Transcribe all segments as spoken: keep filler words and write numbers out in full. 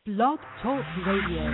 Blog Talk Radio.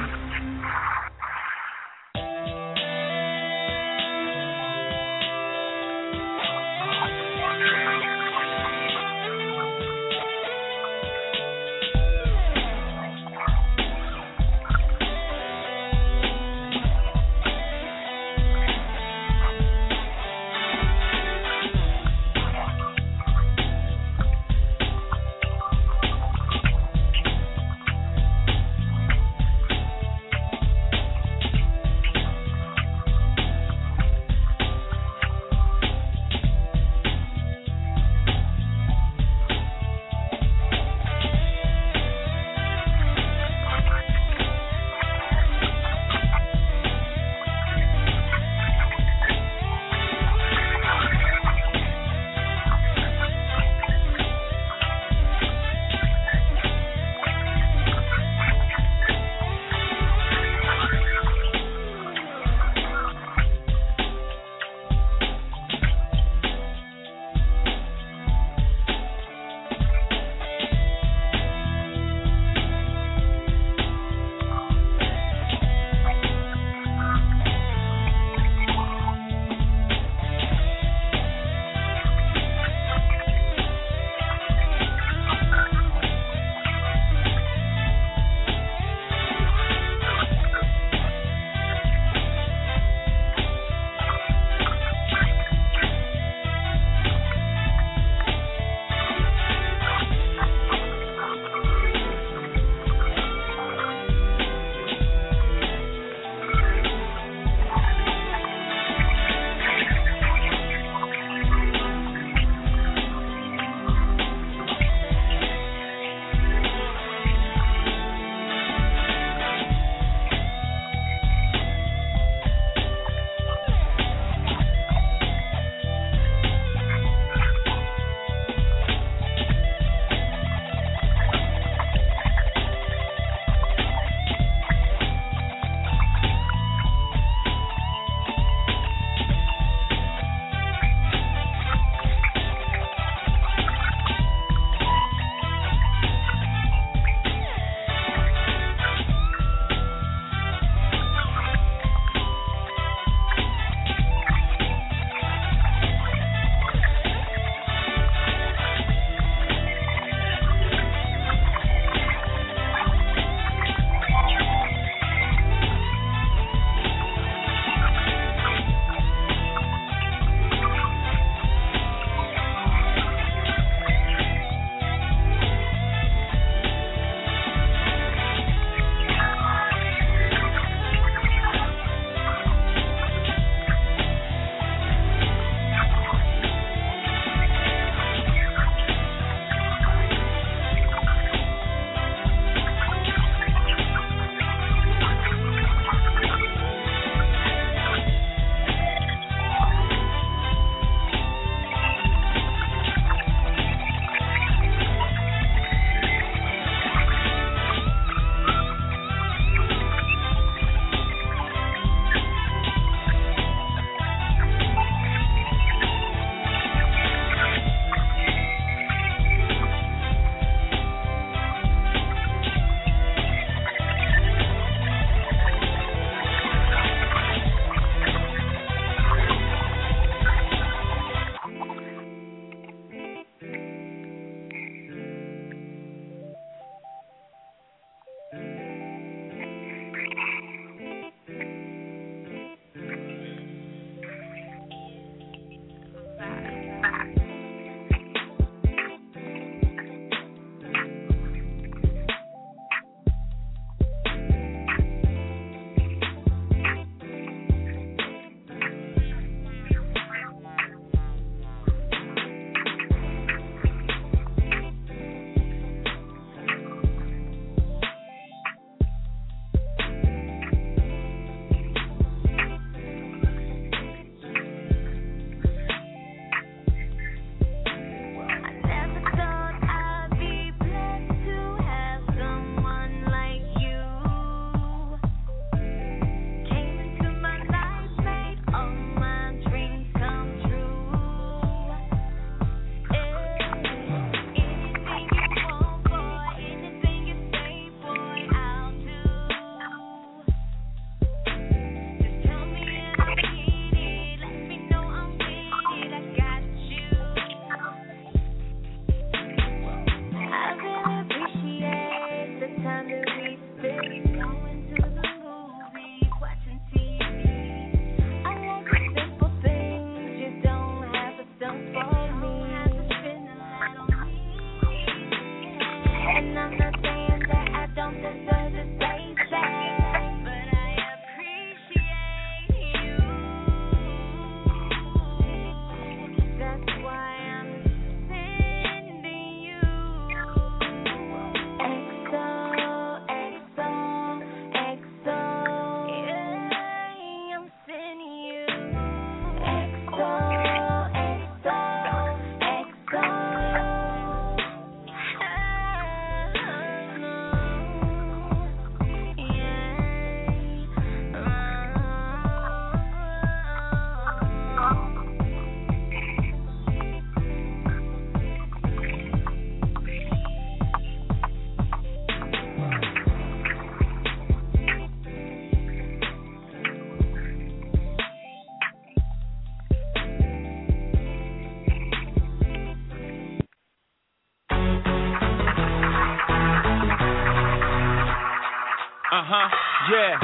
Uh-huh, yeah.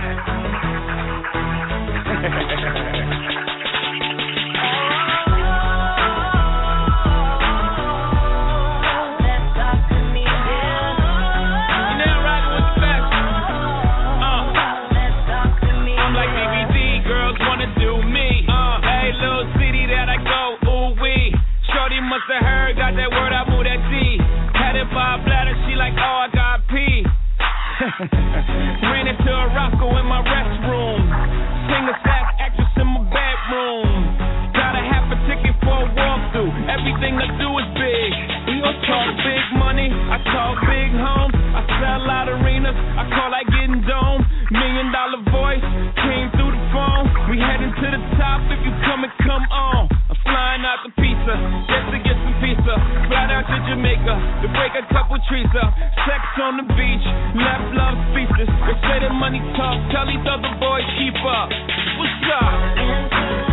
Must have heard, got that word, I moved that T. Had it by a bladder, she like, oh, I got pee. Ran into a Roscoe in my restroom. Sing a sack actress in my bedroom. Got a half a ticket for a walkthrough. Everything I do is big. We all talk big money, I talk big homes. I sell out arenas, I call that getting dome. Million dollar voice came through the phone. We heading to the top, if you come and come on. I'm flying out the pizza, just to get some pizza. Fly down to Jamaica, to break a couple trees up. Sex on the beach, left love speeches. They say that money talk, tell these other boys keep up. What's up?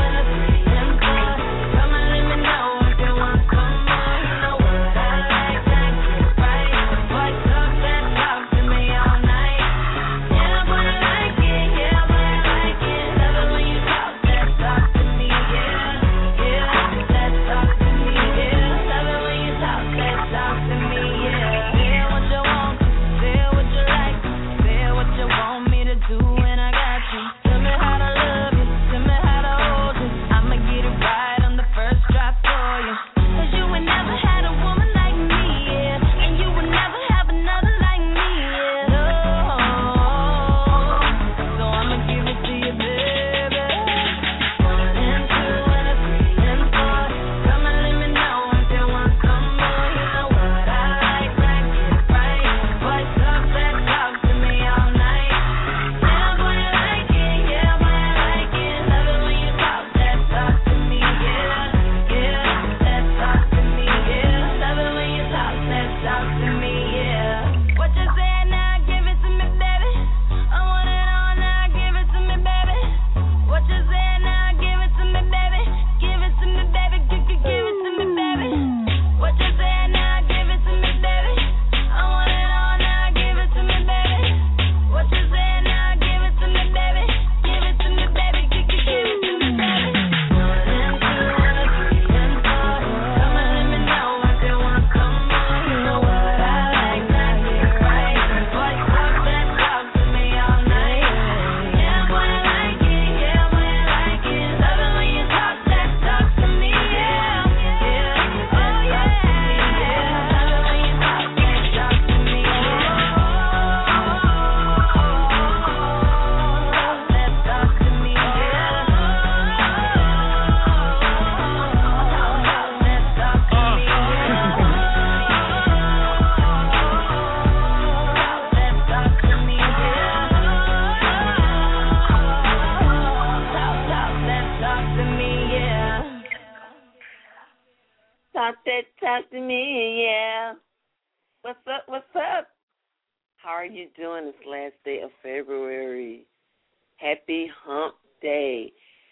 Talk that talk to me, yeah. What's up, what's up? How are you doing this last day of February? Happy hump day.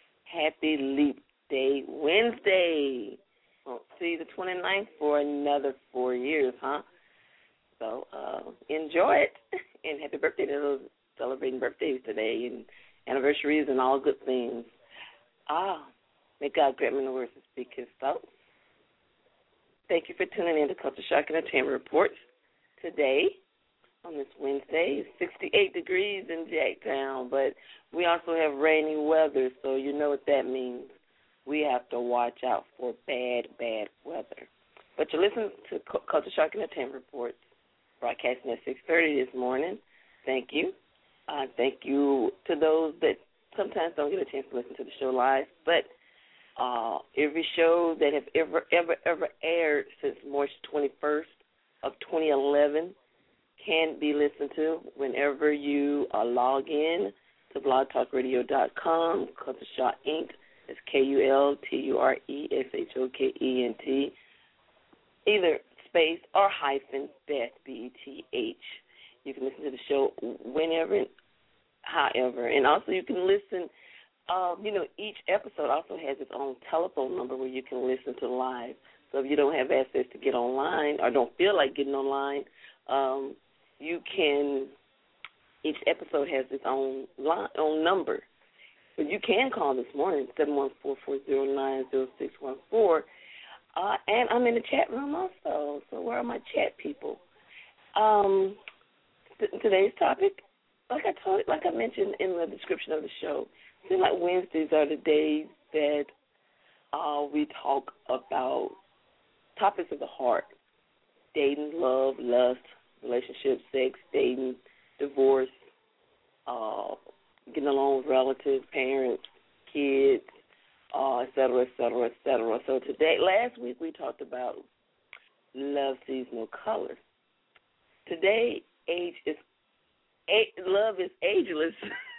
Happy leap day Wednesday. Won't see the twenty-ninth for another four years, huh? So uh, enjoy it. And happy birthday to those celebrating birthdays today and anniversaries and all good things. Ah, may God grant me the words to speak his thoughts. Thank you for tuning in to Culture Shock and Entertainment Reports. Today, on this Wednesday, it's sixty-eight degrees in Jacktown, but we also have rainy weather, so you know what that means. We have to watch out for bad, bad weather. But you're listening to Culture Shock and Entertainment Reports, broadcasting at six thirty this morning. Thank you. Uh, thank you to those that sometimes don't get a chance to listen to the show live, but Uh, every show that have ever, ever, ever aired since March twenty-first of twenty eleven can be listened to whenever you uh, log in to blog talk radio dot com, Culture Shock Incorporated. It's K U L T U R E S H O K E N T, either space or hyphen, Beth, B E T H. You can listen to the show whenever and however. And also you can listen, um, you know, each episode also has its own telephone number where you can listen to live. So if you don't have access to get online or don't feel like getting online, um, you can each episode has its own line, own number. But you can call this morning, seven one four, four zero nine, zero six one four. Uh, and I'm in the chat room also. So where are my chat people? Um, th- today's topic, like I told, like I mentioned in the description of the show, it seems like Wednesdays are the days that uh, we talk about topics of the heart: dating, love, lust, relationships, sex, dating, divorce, uh, getting along with relatives, parents, kids, uh, et cetera, et cetera, et cetera. So today, last week we talked about love sees no color. Today, age is love is ageless.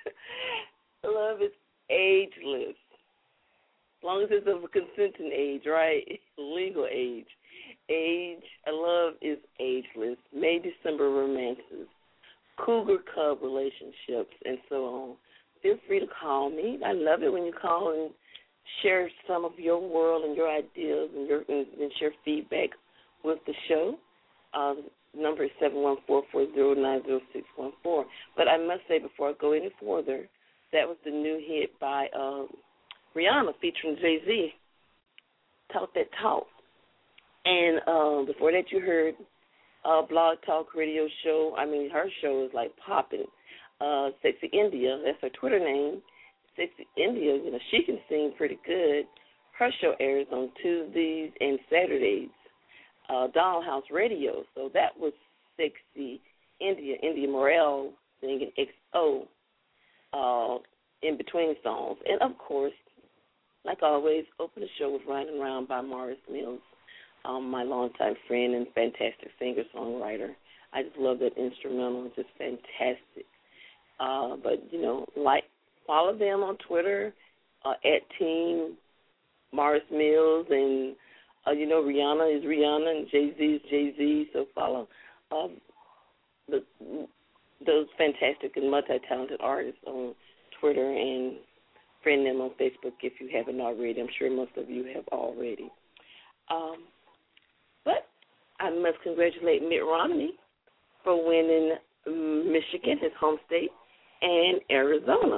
Love is ageless. As long as it's of a consenting age, right? Legal age. Age, love is ageless. May, December romances, cougar cub relationships, and so on. Feel free to call me. I love it when you call and share some of your world and your ideas and, your, and, and share feedback with the show. Uh, the number is seven one four, four zero nine, zero six one four. But I must say before I go any further, that was the new hit by um, Rihanna featuring Jay-Z, Talk That Talk. And uh, before that you heard uh, Blog Talk Radio Show. I mean, her show is like popping. Uh, Sexy India, that's her Twitter name. Sexy India, you know, she can sing pretty good. Her show airs on Tuesdays and Saturdays. Uh, Dollhouse Radio. So that was Sexy India, India Morel singing X O uh, in between songs. And, of course, like always, open the show with Riding Around by Morris Mills, um, my longtime friend and fantastic singer-songwriter. I just love that instrumental. It's just fantastic. Uh, but, you know, like, follow them on Twitter uh, at Team Morris Mills, and Uh, you know, Rihanna is Rihanna and Jay-Z is Jay-Z, so follow uh, the, those fantastic and multi-talented artists on Twitter and friend them on Facebook if you haven't already. I'm sure most of you have already. Um, but I must congratulate Mitt Romney for winning Michigan, his home state, and Arizona.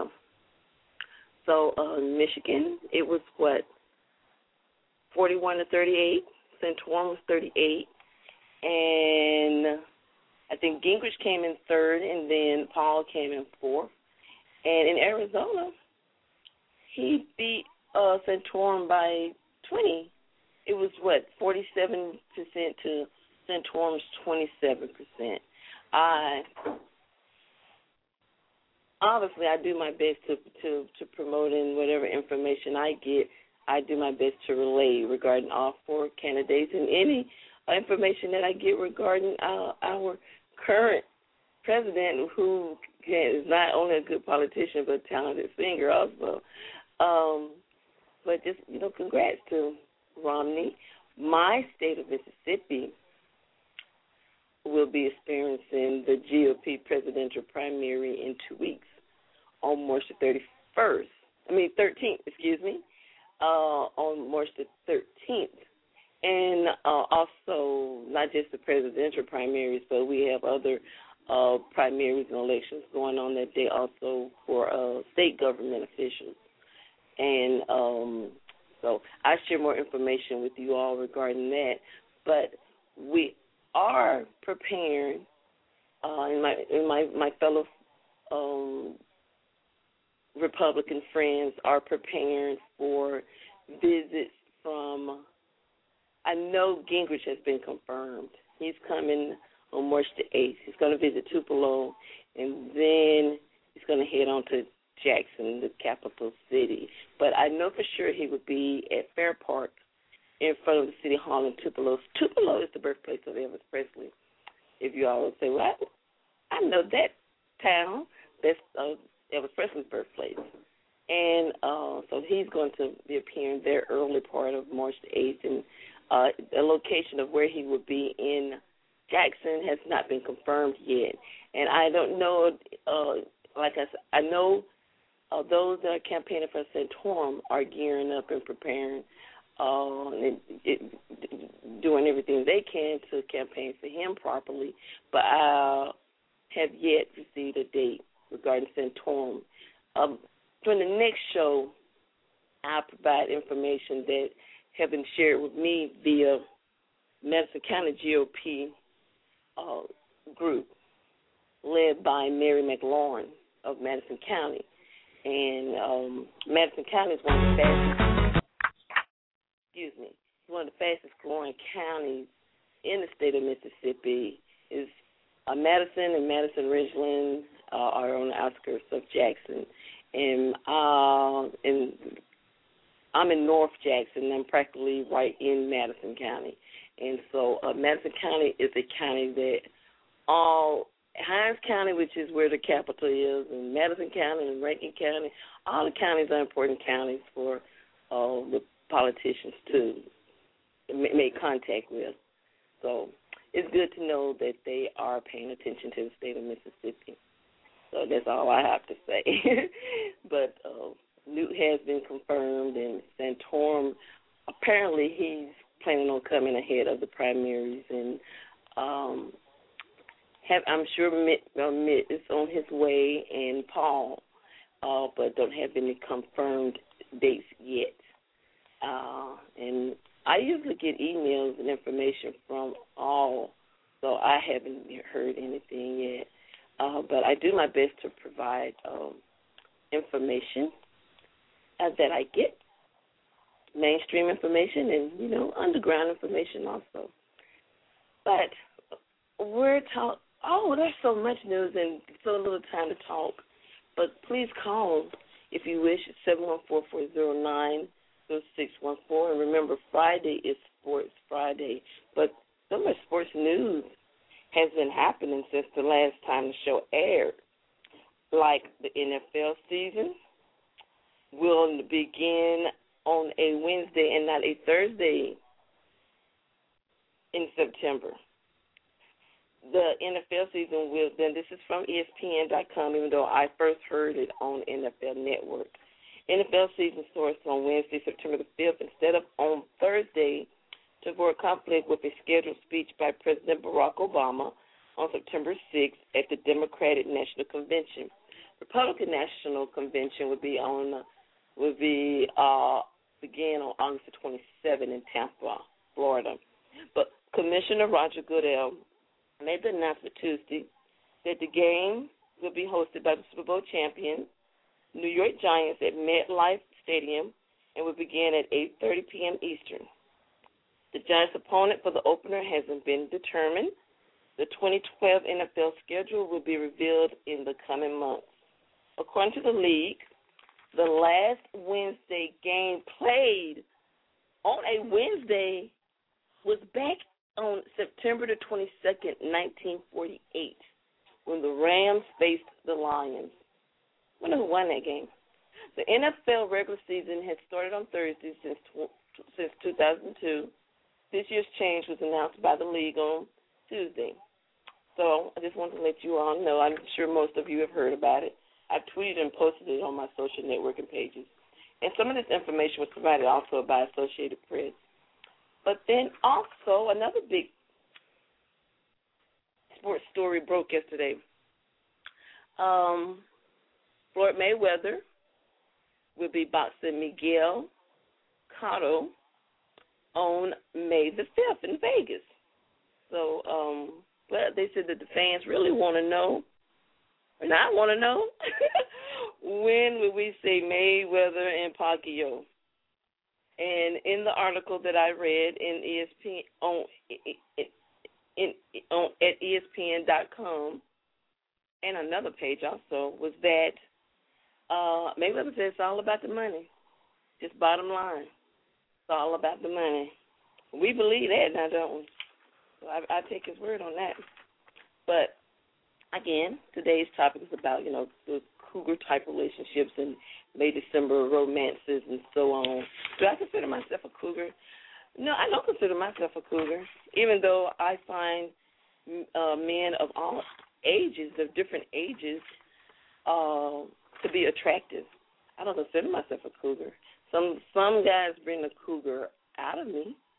So uh, Michigan, it was what? forty-one to thirty-eight. Santorum was thirty-eight. And I think Gingrich came in third, and then Paul came in fourth. And in Arizona, he beat uh, Santorum by twenty. It was, what, forty-seven percent to Santorum's twenty-seven percent. I, obviously, I do my best to, to, to promote in whatever information I get. I do my best to relay regarding all four candidates and any information that I get regarding our, our current president, who is not only a good politician but a talented singer also. Um, but just, you know, congrats to Romney. My state of Mississippi will be experiencing the G O P presidential primary in two weeks on March the thirty-first. I mean, thirteenth, excuse me. Uh, on March the thirteenth. And uh, also, not just the presidential primaries, but we have other uh, primaries and elections going on that day also for uh, state government officials. And um, so I share more information with you all regarding that. But we are preparing, uh, and my, and my, my fellow um Republican friends are preparing for visits from, I know Gingrich has been confirmed. He's coming on March the eighth. He's going to visit Tupelo, and then he's going to head on to Jackson, the capital city. But I know for sure he would be at Fair Park in front of the City Hall in Tupelo. Tupelo is the birthplace of Elvis Presley. If you all would say, well, I know that town. That's uh, Elvis Presley's birthplace. And uh, so he's going to be appearing there early part of March the eighth. And uh, the location of where he will be in Jackson has not been confirmed yet. And I don't know, uh, like I said, I know uh, those that are campaigning for Santorum are gearing up and preparing uh, and it, doing everything they can to campaign for him properly. But I have yet received a date regarding Santorum. Um, during the next show, I'll provide information that have been shared with me via Madison County G O P uh, group led by Mary McLaurin of Madison County. And um, Madison County is one of the fastest, excuse me, one of the fastest growing counties in the state of Mississippi. Is uh, Madison and Madison Ridgeland uh, are on the outskirts of Jackson. And, uh, and I'm in North Jackson. I'm practically right in Madison County. And so uh, Madison County is a county that all Hinds County, which is where the capital is, and Madison County and Rankin County, all the counties are important counties for uh, the politicians to make contact with. So it's good to know that they are paying attention to the state of Mississippi. So that's all I have to say. But uh, Newt has been confirmed, and Santorum, apparently he's planning on coming ahead of the primaries, and um, have, I'm sure Mitt, uh, Mitt is on his way, and Paul, uh, but don't have any confirmed dates yet. Uh, and I usually get emails and information from all, so I haven't heard anything yet. Uh, but I do my best to provide um, information uh, that I get, mainstream information and, you know, underground information also. But we're talking, oh, there's so much news and so little time to talk. But please call, if you wish, at seven one four, four zero nine, zero six one four. And remember, Friday is Sports Friday. But so much sports news has been happening since the last time the show aired. Like the N F L season will begin on a Wednesday and not a Thursday in September. The N F L season will, then this is from E S P N dot com, even though I first heard it on N F L Network. N F L season starts on Wednesday, September the fifth, instead of on Thursday, to avoid conflict with a scheduled speech by President Barack Obama on September sixth at the Democratic National Convention. Republican National Convention would be on would be uh, begin on August the twenty-seventh in Tampa, Florida. But Commissioner Roger Goodell made the announcement Tuesday that the game will be hosted by the Super Bowl champion, New York Giants, at MetLife Stadium, and will begin at eight thirty p.m. Eastern. The Giants' opponent for the opener hasn't been determined. The twenty twelve N F L schedule will be revealed in the coming months. According to the league, the last Wednesday game played on a Wednesday was back on September the twenty-second, nineteen forty-eight, when the Rams faced the Lions. I wonder who won that game. The N F L regular season has started on Thursday since since two thousand two. This year's change was announced by the league on Tuesday. So I just wanted to let you all know. I'm sure most of you have heard about it. I've tweeted and posted it on my social networking pages. And some of this information was provided also by Associated Press. But then also another big sports story broke yesterday. Um, Floyd Mayweather will be boxing Miguel Cotto on May the fifth in Vegas. So, um, but they said that the fans really want to know, and I want to know, when will we see Mayweather and Pacquiao? And in the article that I read in E S P N on, in, in, on at E S P N dot com, and another page also, was that uh, Mayweather said it's all about the money. Just bottom line. It's all about the money. We believe that now, don't we? So I, I take his word on that. But, again, today's topic is about, you know, the cougar-type relationships and May, December romances and so on. Do I consider myself a cougar? No, I don't consider myself a cougar, even though I find uh, men of all ages, of different ages, uh, to be attractive. I don't consider myself a cougar. Some some guys bring the cougar out of me,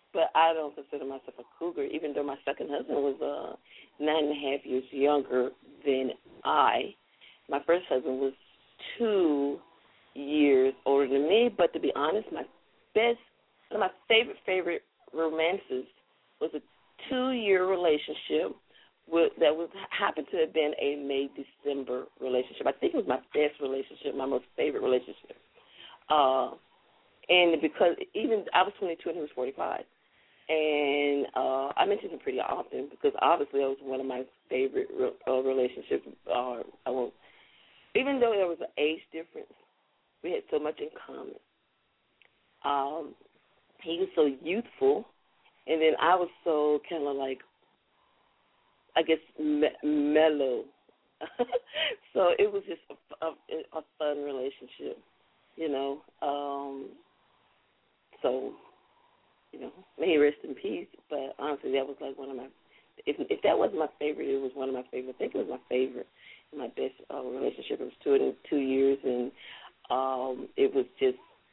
but I don't consider myself a cougar, even though my second husband was uh, nine and a half years younger than I. My first husband was two years older than me, but to be honest, my best, one of my favorite, favorite romances was a two-year relationship with, that was happened to have been a May-December relationship. I think it was my best relationship, my most favorite relationship. Uh, and because even I was twenty-two and he was forty-five. And uh, I mention him pretty often because obviously that was one of my favorite uh, relationships. Uh, I won't, even though there was an age difference, we had so much in common. Um, he was so youthful, and then I was so kind of like, I guess, me- mellow. So it was just a, a, a fun relationship, you know. Um, so, you know, may he rest in peace. But honestly, that was like one of my, if if that wasn't my favorite, it was one of my favorite. I think it was my favorite, my best uh, relationship. It was two in two years, and um, it was just,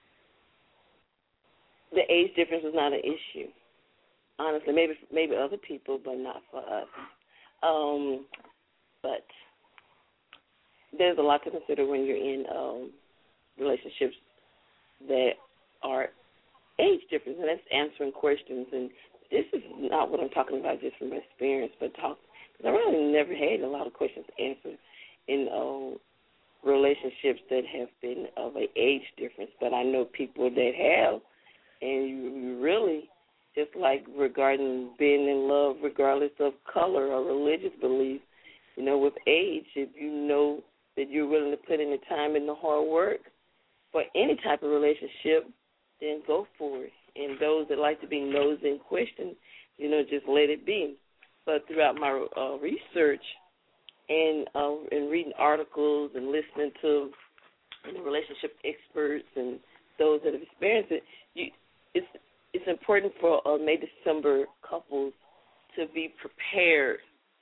the age difference was not an issue. Honestly, maybe maybe other people, but not for us. Um, but there's a lot to consider when you're in um, relationships that are age difference, and that's answering questions. And this is not what I'm talking about just from experience, but talk, because I really never had a lot of questions answered in uh, relationships that have been of an age difference. But I know people that have, and you, you really, just like regarding being in love regardless of color or religious belief, you know, with age, if you know that you're willing to put in the time and the hard work for any type of relationship, then go for it. And those that like to be nosy and question, you know, just let it be. But throughout my uh, research and uh, and reading articles and listening to you know, relationship experts and those that have experienced it, you, it's it's important for uh, May December couples to be prepared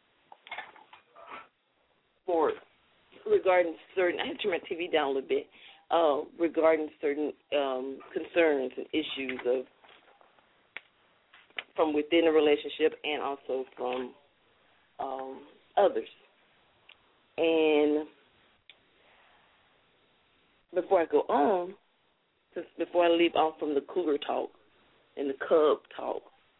for regarding certain. I had to turn my T V down a little bit. Uh, regarding certain um, concerns and issues of from within a relationship and also from um, others. And before I go on, just before I leave off from the cougar talk and the cub talk,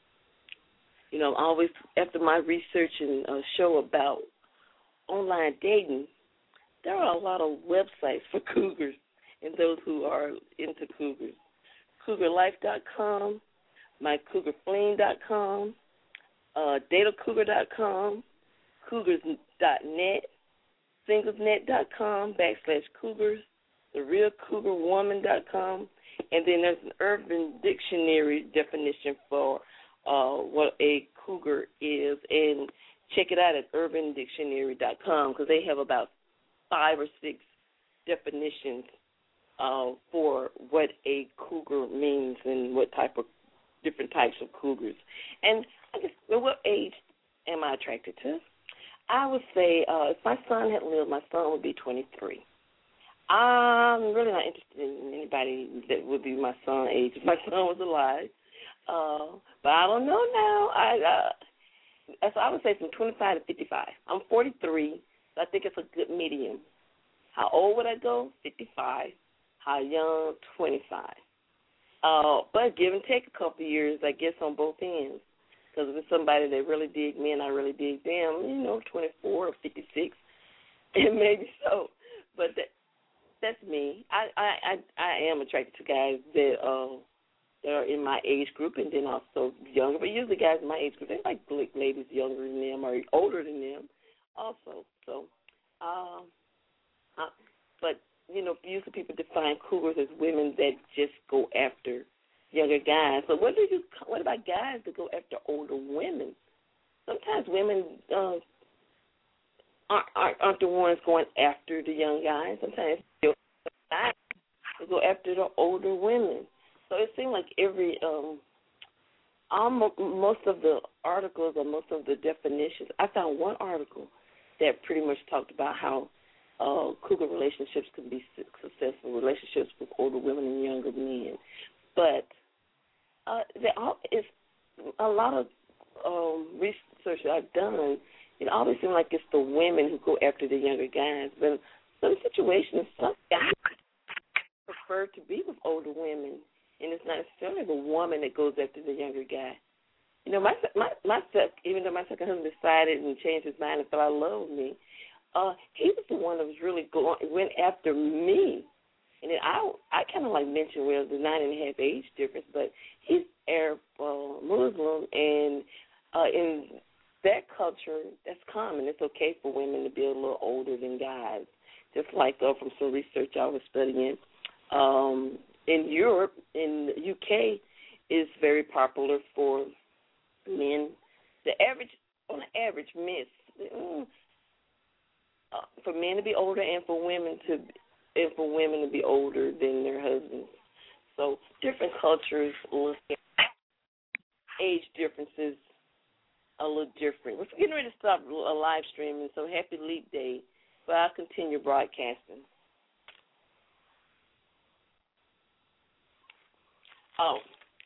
you know, I'm always, after my research and uh, show about online dating, there are a lot of websites for cougars and those who are into cougars. cougar life dot com, my cougar fling dot com, uh, data cougar dot com, cougars dot net, singlesnet dot com, backslash cougars, the real cougar woman dot com, and then there's an Urban Dictionary definition for uh, what a cougar is, and check it out at urban dictionary dot com because they have about five or six definitions Uh, for what a cougar means and what type of different types of cougars. And I guess, well, what age am I attracted to? I would say uh, if my son had lived, my son would be twenty-three. I'm really not interested in anybody that would be my son's age if my son was alive. Uh, but I don't know now. I uh, so I would say from twenty-five to fifty-five. I'm forty-three, so I think it's a good medium. How old would I go? fifty-five. How young? twenty-five. Uh, but give and take a couple of years, I guess, on both ends. Because if it's somebody that really dig me and I really dig them, you know, twenty-four or fifty-six, and maybe so. But that, that's me. I, I, I, I am attracted to guys that, uh, that are in my age group and then also younger. But usually guys in my age group, they like ladies younger than them or older than them also. So, um, uh, but... You know, usually people define cougars as women that just go after younger guys. But what do you? What about guys that go after older women? Sometimes women uh, aren't, aren't aren't the ones going after the young guys. Sometimes guys go after the older women. So it seems like every um, almost most of the articles or most of the definitions. I found one article that pretty much talked about how Uh, cougar relationships can be successful relationships with older women and younger men, but uh, they all, it's a lot of um, research I've done, it always seems like it's the women who go after the younger guys. But some situations, some guys prefer to be with older women, and it's not necessarily the woman that goes after the younger guy. You know, my my my sec, even though my second husband decided and changed his mind and fell out of love with me, uh, he was the one that was really going went after me. And then I I kind of like mentioned, well, the nine and a half age difference, but he's Arab uh, Muslim, and uh, in that culture, that's common. It's okay for women to be a little older than guys. Just like uh, from some research I was studying, um, in Europe, in the U K, is very popular for men. The average, on the average, miss mm, uh, for men to be older and for women to and for women to be older than their husbands. So different cultures look at age differences a little different. We're getting ready to stop a live streaming, so happy Leap Day, but I'll continue broadcasting. Oh,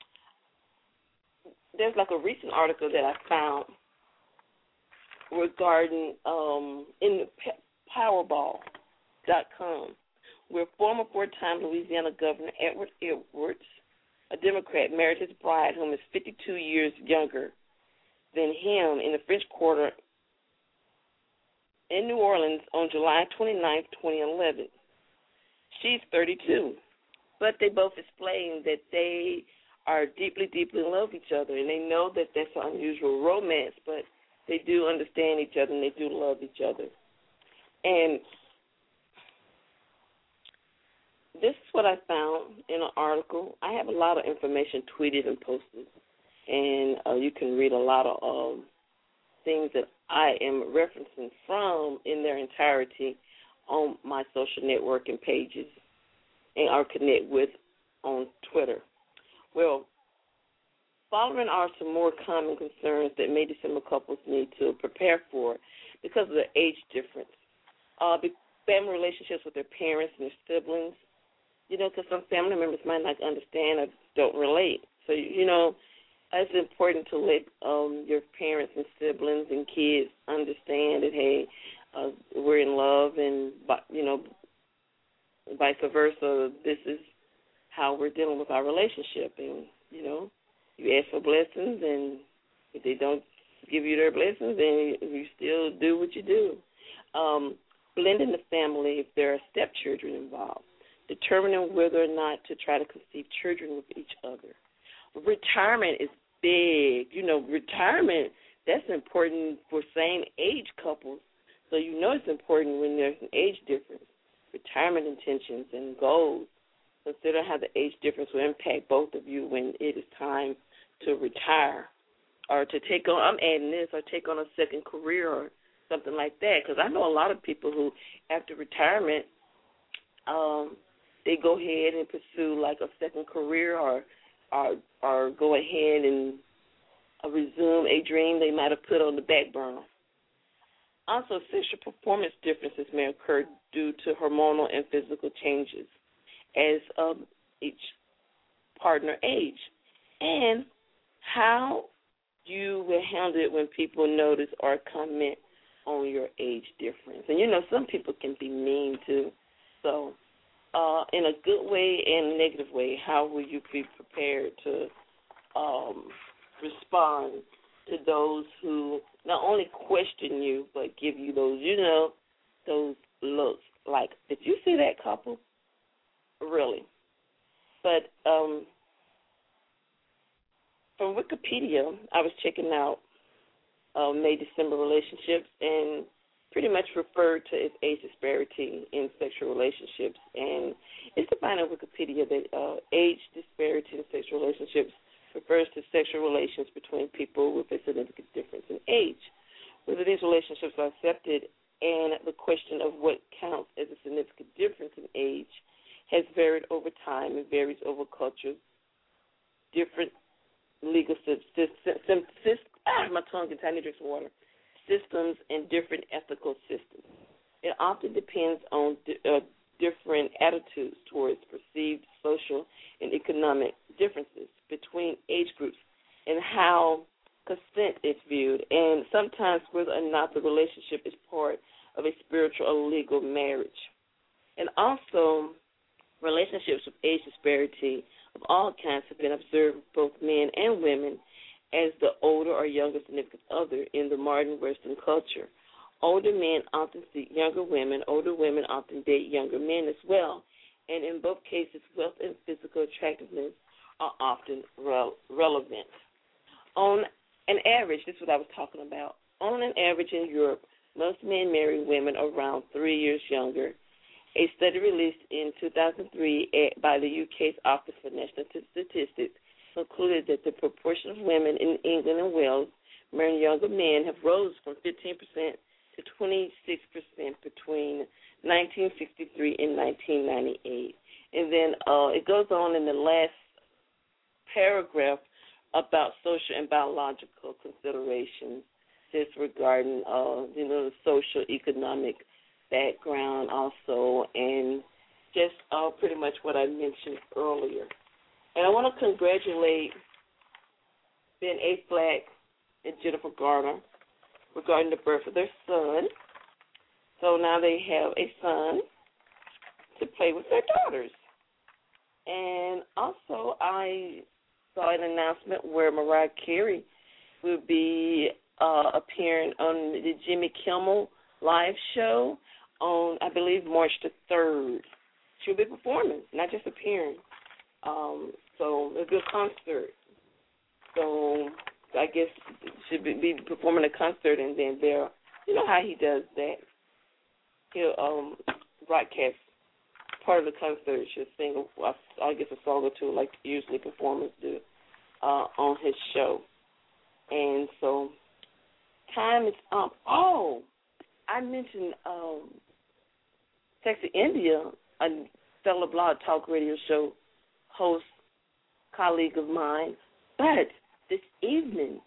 there's like a recent article that I found regarding um, in the Powerball dot com, where former four-time Louisiana Governor Edward Edwards, a Democrat, married his bride, whom is fifty-two years younger than him, in the French Quarter in New Orleans on July twenty-ninth, twenty eleven. She's thirty-two, but they both explained that they are deeply, deeply in love with each other, and they know that that's an unusual romance, but they do understand each other and they do love each other. And this is what I found in an article. I have a lot of information tweeted and posted, and uh, you can read a lot of um, things that I am referencing from in their entirety on my social networking pages and or connect with on Twitter. Well, following are some more common concerns that maybe some couples need to prepare for because of the age difference. Uh, family relationships with their parents and their siblings, you know, because some family members might not understand or don't relate. So, you know, it's important to let um, your parents and siblings and kids understand that, hey, uh, we're in love and, you know, vice versa. This is how we're dealing with our relationship. And, you know, you ask for blessings, and if they don't give you their blessings, then you still do what you do. Um, blending the family if there are stepchildren involved. Determining whether or not to try to conceive children with each other. Retirement is big. You know, retirement, that's important for same-age couples. So you know it's important when there's an age difference. Retirement intentions and goals. Consider how the age difference will impact both of you when it is time to retire or to take on, I'm adding this, or take on a second career or something like that. Because I know a lot of people who, after retirement, um, they go ahead and pursue like a second career or or, or go ahead and uh, resume a dream they might have put on the back burner. Also, sexual performance differences may occur due to hormonal and physical changes as um, each partner age. And how you will handle it when people notice or comment on your age difference. And, you know, some people can be mean, too. So uh, in a good way and a negative way, how will you be prepared to um, respond to those who not only question you but give you those, you know, those looks like, did you see that couple? Really? But um, from Wikipedia, I was checking out uh, May-December relationships and pretty much referred to its age disparity in sexual relationships. And it's defined on Wikipedia that uh, age disparity in sexual relationships refers to sexual relations between people with a significant difference in age. Whether these relationships are accepted and the question of what counts as a significant difference in age has varied over time and varies over cultures, different legal systems, ah, my tongue gets, I need to drink some water, systems and different ethical systems. It often depends on di- uh, different attitudes towards perceived social and economic differences between age groups and how consent is viewed, and sometimes whether or not the relationship is part of a spiritual or legal marriage. And also, relationships with age disparity of all kinds have been observed with both men and women as the older or younger significant other in the modern Western culture. Older men often seek younger women. Older women often date younger men as well. And in both cases, wealth and physical attractiveness are often re- relevant. On an average, this is what I was talking about. On an average in Europe, most men marry women around three years younger. A study released in two thousand three at, by the U K's Office for National Statistics concluded that the proportion of women in England and Wales marrying younger men have rose from fifteen percent to twenty-six percent between nineteen sixty-three and nineteen ninety-eight. And then uh, it goes on in the last paragraph about social and biological considerations, just regarding uh, you know, the social economic background also, and just uh, pretty much what I mentioned earlier. And I want to congratulate Ben Affleck and Jennifer Garner regarding the birth of their son. So now they have a son to play with their daughters. And also I saw an announcement where Mariah Carey will be uh, appearing on the Jimmy Kimmel live show on, I believe, March the third. She'll be performing, not just appearing. Um, so it'll be a concert. So I guess she'll be, be performing a concert, and then there, you know how he does that. He'll um, broadcast part of the concert. She'll sing, a, I guess, a song or two, like usually performers do, uh, on his show. And so time is up. Oh, I mentioned um, Sexy India, a stellar blog talk radio show host, colleague of mine. But this evening,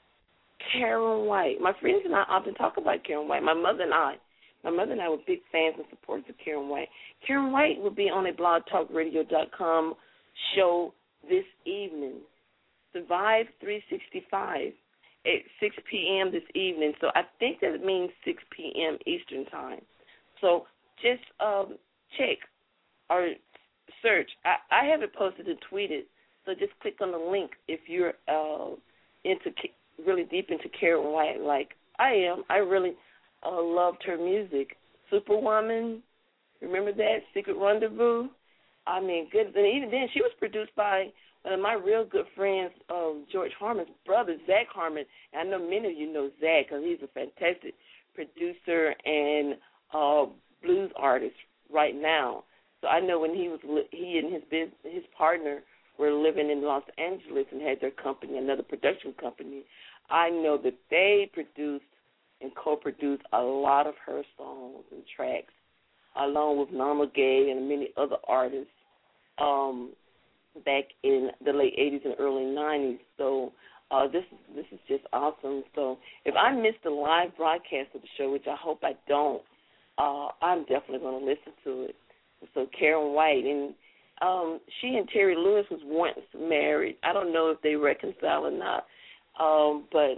Karen White, my friends and I often talk about Karen White. My mother and I, my mother and I were big fans and supporters of Karen White. Karen White will be on a blog talk radio dot com show this evening, Survive three sixty-five, at six p.m. this evening. So I think that means six p.m. Eastern time. So just um, check or search. I, I have it posted and tweeted, so just click on the link if you're uh, into really deep into Karen White like I am. I really uh, loved her music. Superwoman, remember that? Secret Rendezvous? I mean, good. And even then, she was produced by one of my real good friends, uh, George Harmon's brother, Zach Harmon. And I know many of you know Zach because he's a fantastic producer and uh, blues artist right now. So I know when he was he and his business, his partner were living in Los Angeles and had their company, another production company. I know that they produced and co-produced a lot of her songs and tracks, along with Norma Gaye and many other artists um, back in the late eighties and early nineties. So uh, this is this is just awesome. So if I missed the live broadcast of the show, which I hope I don't, uh, I'm definitely going to listen to it. So Karen White, and um, she and Terry Lewis was once married. I don't know if they reconcile or not, um, but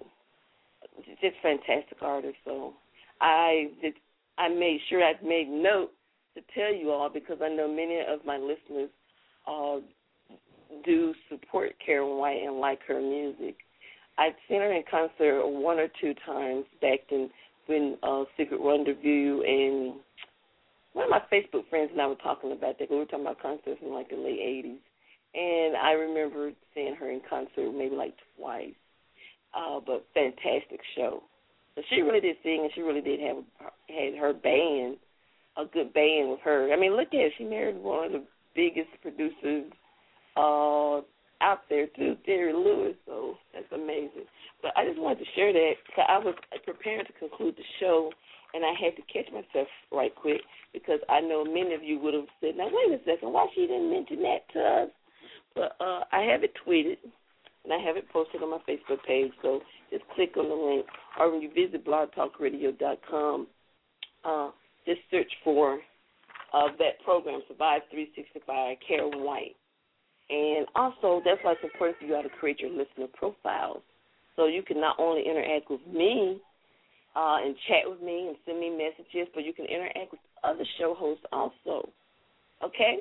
just fantastic artist. So I did, I made sure I made note to tell you all because I know many of my listeners uh, do support Karen White and like her music. I've seen her in concert one or two times back in when uh, Secret Rendezvous, and one of my Facebook friends and I were talking about that. We were talking about concerts in like the late eighties, and I remember seeing her in concert maybe like twice. Uh, but fantastic show. So she really did sing, and she really did have had her band, a good band with her. I mean, look at it. She married one of the biggest producers uh, out there, too, Terry Lewis. So that's amazing. But I just wanted to share that because I was preparing to conclude the show, and I had to catch myself right quick because I know many of you would have said, now, wait a second, why she didn't mention that to us? But uh, I have it tweeted. And I have it posted on my Facebook page, so just click on the link. Or when you visit blog talk radio dot com, uh, just search for uh, that program, Survive three sixty-five, Karen White. And also, that's why it's important for you all to create your listener profiles so you can not only interact with me uh, and chat with me and send me messages, but you can interact with other show hosts also, okay?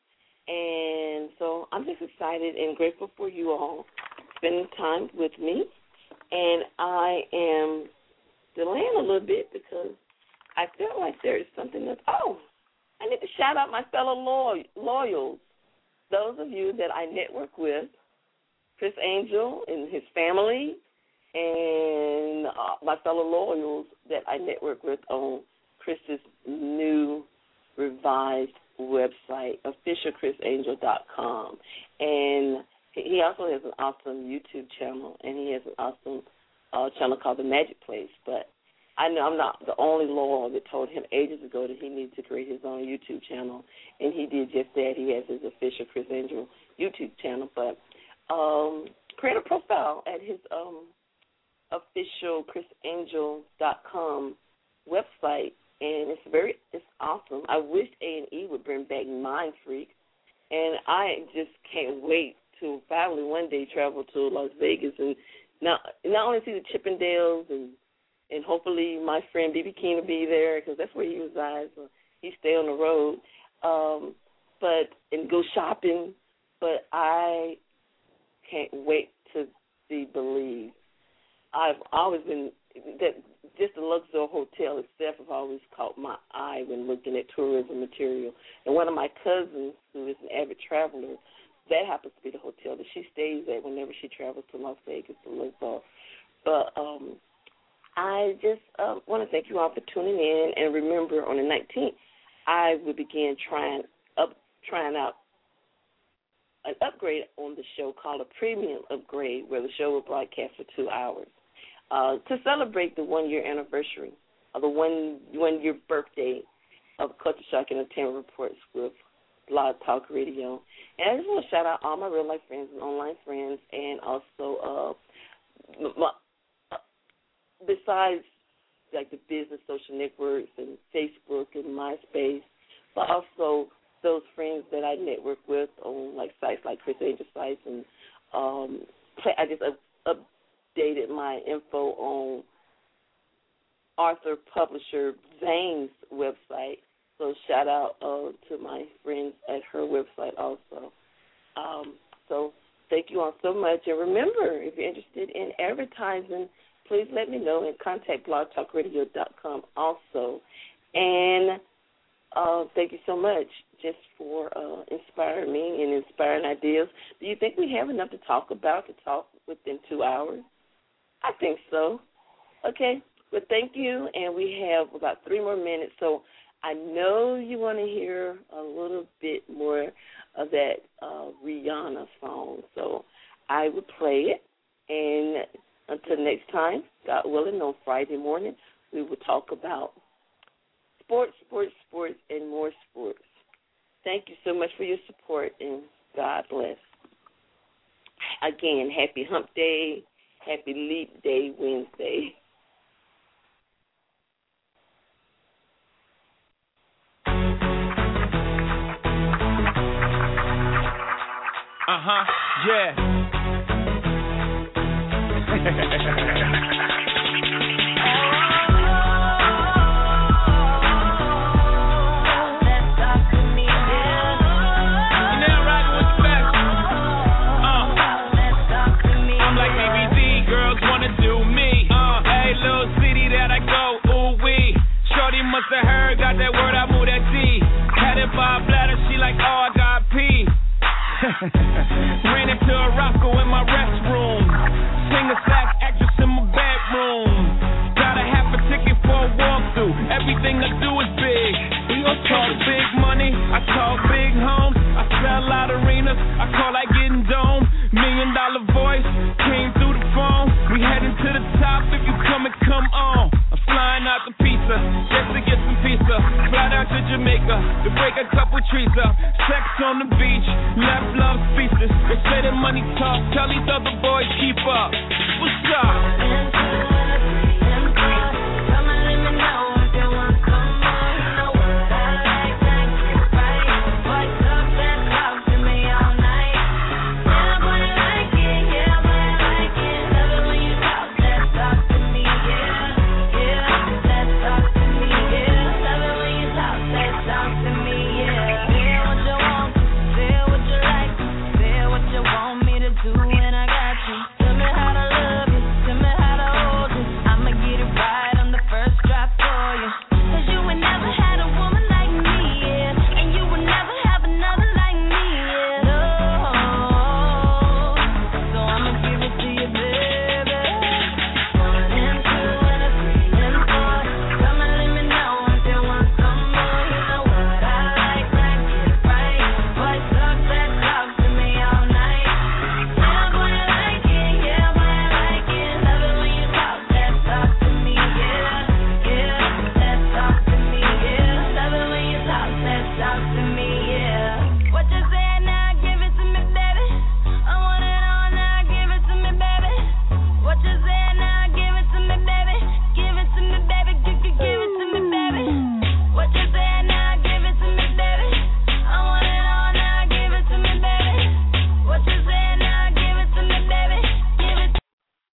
And so I'm just excited and grateful for you all spending time with me. And I am delaying a little bit because I feel like there is something that, oh, I need to shout out my fellow loy- loyals, those of you that I network with, Chris Angel and his family, and uh, my fellow loyals that I network with on Chris's new revised website, official chris angel dot com. And he also has an awesome YouTube channel, and he has an awesome uh, channel called The Magic Place. But I know I'm not the only loyal that told him ages ago that he needed to create his own YouTube channel, and he did just that. He has his official Chris Angel YouTube channel. But um, create a profile at his um, official chris angel dot com website, and it's very it's awesome. I wish A and E would bring back Mind Freak, and I just can't wait to finally one day travel to Las Vegas and not not only see the Chippendales and and hopefully my friend B B King will be there because that's where he resides. So he stay on the road, um, but and go shopping. But I can't wait to see Belize. I've always been that just the Luxor Hotel itself has always caught my eye when looking at tourism material. And one of my cousins, who is an avid traveler, that happens to be the hotel that she stays at whenever she travels to Las Vegas to Luxor. But um, I just uh, want to thank you all for tuning in. And remember, on the nineteenth, I will begin trying up trying out an upgrade on the show called a premium upgrade, where the show will broadcast for two hours. Uh, to celebrate the one-year anniversary of the one one-year birthday of Culture Shock Entertainment Reports with Blog Talk Radio. And I just want to shout out all my real-life friends and online friends, and also uh, my, uh, besides like the business social networks and Facebook and MySpace, but also those friends that I network with on like sites like Chris Angel sites, and um, I just uh, uh, updated my info on Arthur Publisher Zane's website. So shout out uh, to my friends at her website also. Um, so thank you all so much. And remember, if you're interested in advertising, please let me know and contact blog talk radio dot com also. And uh, thank you so much just for uh, inspiring me and inspiring ideas. Do you think we have enough to talk about to talk within two hours? I think so. Okay. Well, thank you. And we have about three more minutes. So I know you want to hear a little bit more of that uh, Rihanna song. So I will play it. And until next time, God willing, on Friday morning, we will talk about sports, sports, sports, and more sports. Thank you so much for your support, and God bless. Again, happy Hump Day, happy Leap Day Wednesday. Uh-huh, yeah. Must have heard, got that word, I moved that T. Had it by a bladder, she like, oh, I got pee. Ran into a Roscoe in my restroom. Singer slash actress in my bedroom. Got a half a ticket for a walkthrough. Everything I do is big. We all talk big money, I talk big homes. I sell out arenas, I call that getting dome. Million dollar voice, came through the phone. We heading to the top, if you come and come on. Flying out the pizza, just to get some pizza. Fly down to Jamaica, to break a couple trees up. Sex on the beach, left love speeches. They say that money talk, tell these other boys keep up. What's up?